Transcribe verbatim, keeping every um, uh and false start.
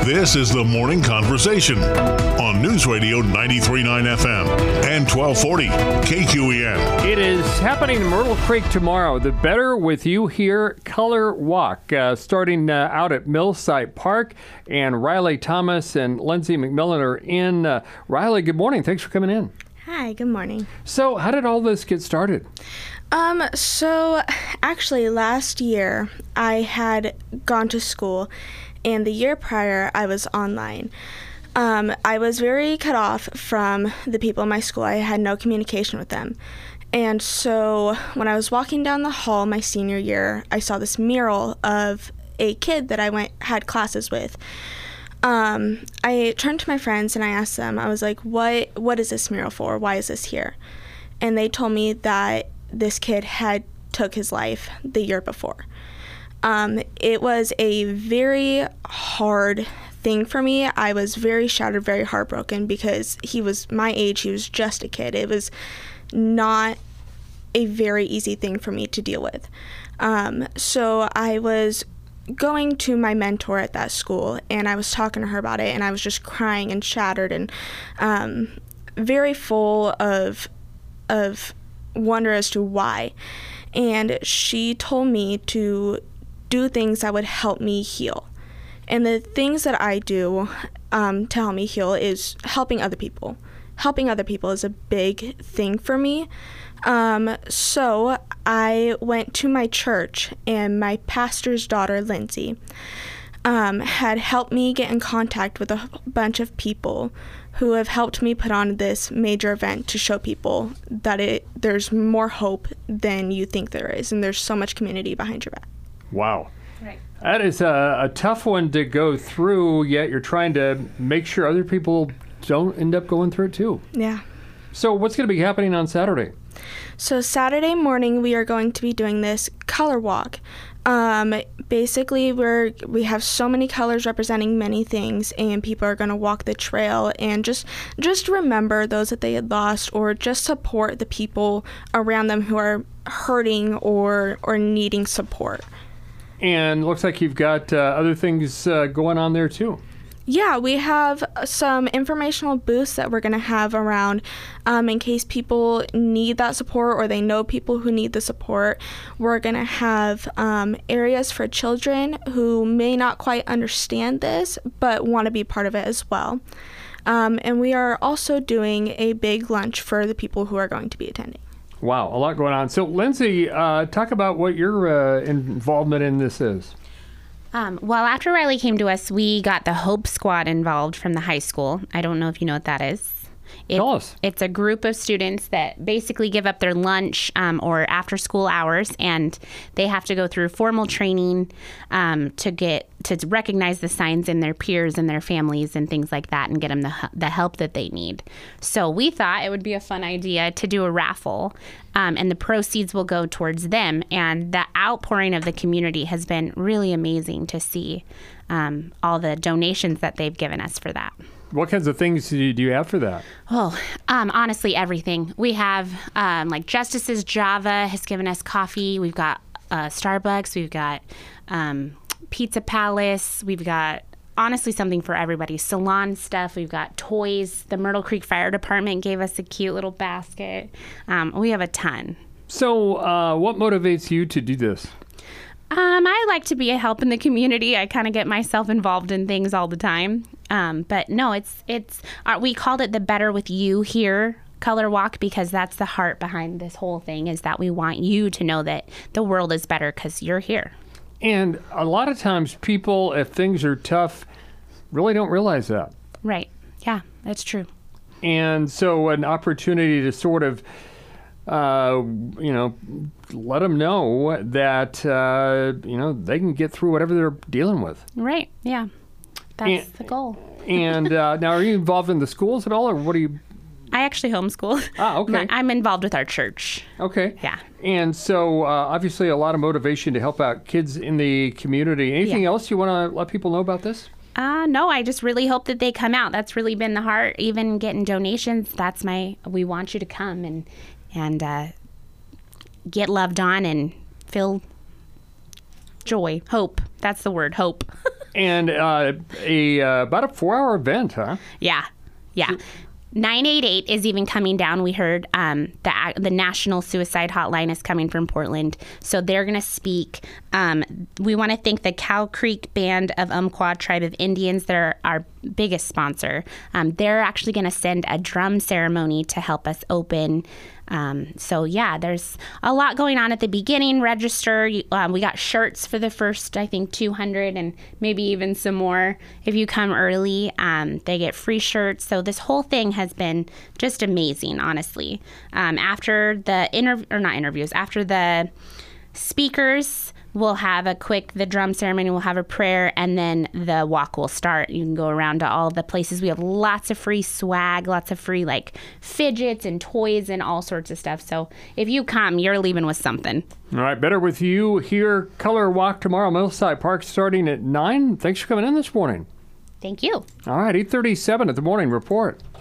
This is the Morning Conversation on News Radio ninety-three point nine F M and twelve forty K Q E N. It is happening in Myrtle Creek tomorrow. The Better With You Here Color Walk, uh, starting uh, out at Millsite Park. And Riley Thomas and Lindsay McMillan are in. Uh, Riley, good morning. Thanks for coming in. Hi, good morning. So how did all this get started? Um, so actually last year I had gone to school, and the year prior I was online. Um, I was very cut off from the people in my school. I had no communication with them. And so when I was walking down the hall my senior year, I saw this mural of a kid that I went had classes with. Um, I turned to my friends and I asked them, I was like, what, what is this mural for? Why is this here? And they told me that this kid had took his life the year before. Um, it was a very hard thing for me. I was very shattered, very heartbroken because he was my age. He was just a kid. It was not a very easy thing for me to deal with. Um, so I was going to my mentor at that school, and I was talking to her about it, and I was just crying and shattered and um, very full of of wonder as to why. And she told me to do things that would help me heal. And the things that I do um, to help me heal is helping other people. Helping other people is a big thing for me. Um, so I went to my church, and my pastor's daughter, Lindsay, um, had helped me get in contact with a bunch of people who have helped me put on this major event to show people that it there's more hope than you think there is, and there's so much community behind your back. Wow. Right. That is a, a tough one to go through, yet you're trying to make sure other people don't end up going through it too. Yeah. So what's going to be happening on Saturday? So Saturday morning, we are going to be doing this color walk. Um, basically, we're we have so many colors representing many things, and people are going to walk the trail and just just remember those that they had lost, or just support the people around them who are hurting or or needing support. And looks like you've got uh, other things uh, going on there too. Yeah, we have some informational booths that we're going to have around um, in case people need that support or they know people who need the support. We're going to have um, areas for children who may not quite understand this but want to be part of it as well. Um, and we are also doing a big lunch for the people who are going to be attending. Wow, a lot going on. So, Lindsay, uh, talk about what your uh, involvement in this is. Um, well, after Riley came to us, we got the Hope Squad involved from the high school. I don't know if you know what that is. It, Tell us. It's a group of students that basically give up their lunch um, or after school hours, and they have to go through formal training um, to get to recognize the signs in their peers and their families and things like that, and get them the the help that they need. So we thought it would be a fun idea to do a raffle, um, and the proceeds will go towards them. And the outpouring of the community has been really amazing to see um, all the donations that they've given us for that. What kinds of things do you, do you have for that? Oh, um, honestly, everything. We have, um, like, Justice's Java has given us coffee. We've got uh, Starbucks. We've got um, Pizza Palace. We've got, honestly, something for everybody. Salon stuff. We've got toys. The Myrtle Creek Fire Department gave us a cute little basket. Um, we have a ton. So uh, what motivates you to do this? Um, I like to be a help in the community. I kind of get myself involved in things all the time. Um, but no, it's, it's, uh, we called it the Better With You Here Color Walk because that's the heart behind this whole thing, is that we want you to know that the world is better because you're here. And a lot of times people, if things are tough, really don't realize that. Right. Yeah, that's true. And so an opportunity to sort of, uh, you know, let them know that, uh, you know, they can get through whatever they're dealing with. Right. Yeah. That's and, the goal. And uh, now, are you involved in the schools at all, or what are you? I actually homeschool. Ah, okay. I'm involved with our church. Okay. Yeah. And so, uh, obviously, a lot of motivation to help out kids in the community. Anything Yeah. else you want to let people know about this? Uh, no, I just really hope that they come out. That's really been the heart. Even getting donations, that's my, we want you to come and, and uh, get loved on and feel joy, hope. That's the word, hope. And uh, a uh, about a four-hour event, huh? Yeah, yeah. nine eight eight is even coming down. We heard um, the the National Suicide Hotline is coming from Portland, so they're going to speak. Um, we want to thank the Cow Creek Band of Umpqua Tribe of Indians. They're our biggest sponsor. Um, they're actually going to send a drum ceremony to help us open. Um, so yeah, there's a lot going on at the beginning. Register. Um, we got shirts for the first, I think, two hundred, and maybe even some more if you come early. Um, they get free shirts. So this whole thing has been just amazing, honestly. Um, after the interview, or not interviews, after the speakers, we'll have a quick, the drum ceremony, we'll have a prayer, and then the walk will start. You can go around to all the places. We have lots of free swag, lots of free like fidgets and toys and all sorts of stuff. So if you come, you're leaving with something. All right, Better With You here. Color Walk tomorrow, Millside Park, starting at nine. Thanks for coming in this morning. Thank you. All right, eight thirty-seven at the Morning Report.